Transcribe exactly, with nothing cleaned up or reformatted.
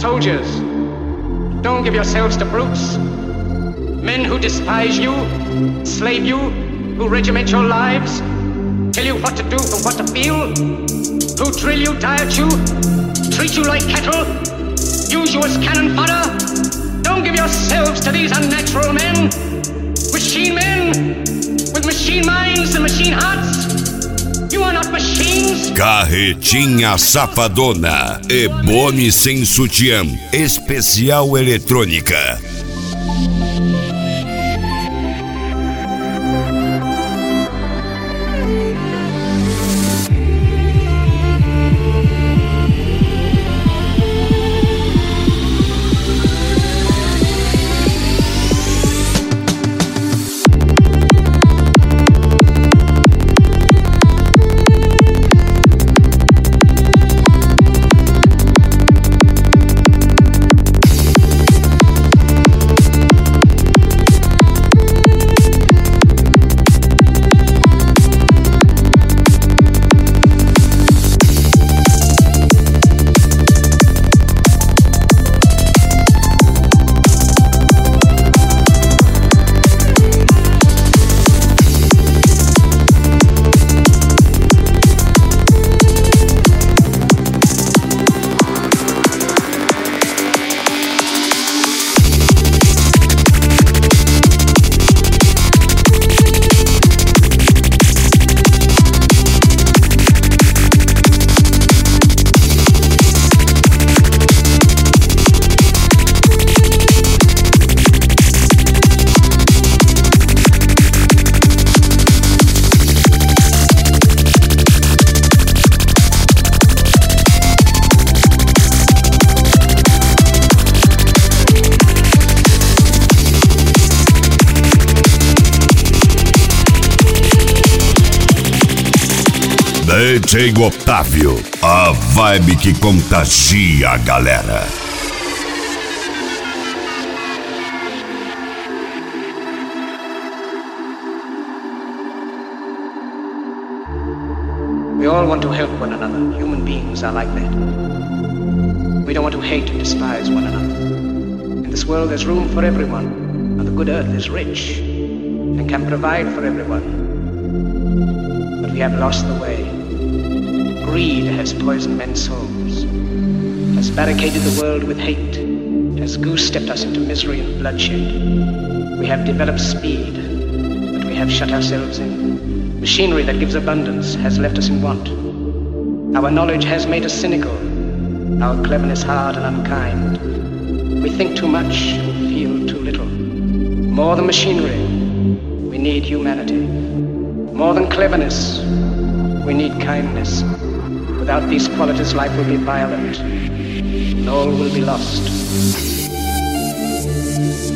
soldiers. Don't give yourselves to brutes. Men who despise you, slave you, who regiment your lives, tell you what to do and what to feel, who drill you, diet you, treat you like cattle, use you as cannon fodder. Don't give yourselves to these unnatural men, machine men, with machine minds and machine hearts. You are not machines. Carretinha Safadona, Ebony sem sutiã, especial eletrônica. D J Otávio, a vibe que contagia a galera. We all want to help one another. Human beings are like that. We don't want to hate and despise one another. In this world there's room for everyone, and the good earth is rich and can provide for everyone. But we have lost the way. Greed has poisoned men's souls, has barricaded the world with hate, has goose-stepped us into misery and bloodshed. We have developed speed, but we have shut ourselves in. Machinery that gives abundance has left us in want. Our knowledge has made us cynical, our cleverness hard and unkind. We think too much and feel too little. More than machinery, we need humanity. More than cleverness, we need kindness. Without these qualities, life will be violent, and all will be lost.